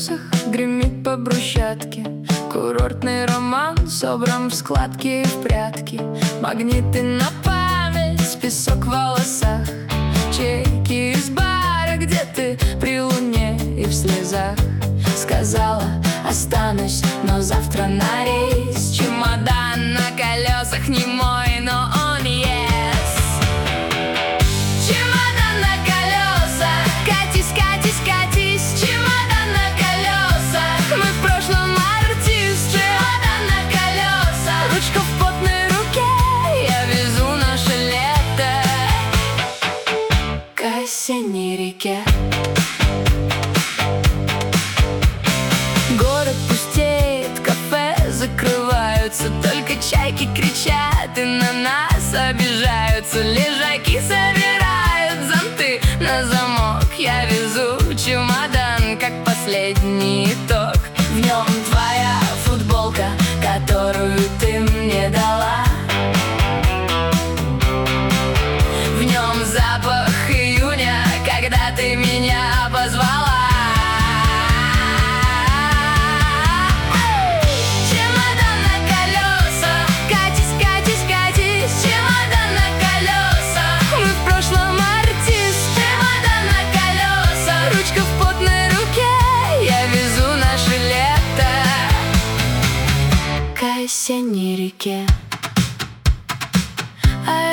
колесах гремит по брусчатке. Курортный роман собран в складки и в прятки. Магниты на память, песок в волосах, чайки из бара, где ты при луне и в слезах. Сказала, останусь, но завтра на рейс. Чемодан на колесах не мой, но он есть. Чемодан на колесах, катись, катись, катись. Чемодан на колесах, мы в прошлом артисты. Чемодан на колесах, ручка в потной руке, я везу наше лето к осенней реке. Город пустеет, кафе закрываются, только чайки кричат и на нас обижаются. Лежаки собирают зонты на замок. Я везу чемодан, как последний итог. В нем твоя футболка, которую ты мне дала. В нем запах июня, когда ты меня позвала. К осенней реке.